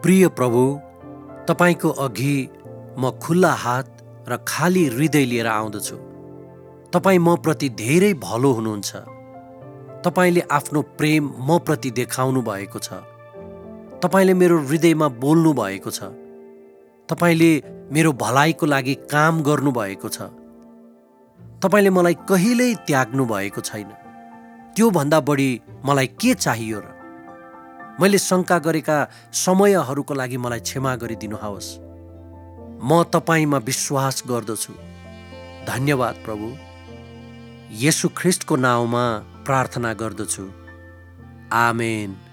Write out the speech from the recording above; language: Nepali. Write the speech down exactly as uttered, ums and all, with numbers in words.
प्रिय प्रभु, तपाईँको अघि म खुल्ला हात र खाली हृदय लिएर आउँदछु। तपाईँ म प्रति धेरै भलो हुनुहुन्छ। तपाईँले आफ्नो प्रेम म प्रति देखाउनु भएको छ। तपाईँले मेरो हृदयमा बोल्नु भएको छ। तपाईँले मेरो भलाइको लागि काम गर्नुभएको छ। तपाईँले मलाई कहिल्यै त्याग्नु भएको छैन। त्योभन्दा बढी मलाई के चाहियो र? मैले शङ्का गरेका समयहरूको लागि मलाई क्षमा गरिदिनुहोस्। म तपाईँमा विश्वास गर्दछु। धन्यवाद प्रभु। येशू ख्रिस्टको नाउँमा प्रार्थना गर्दछु। आमेन।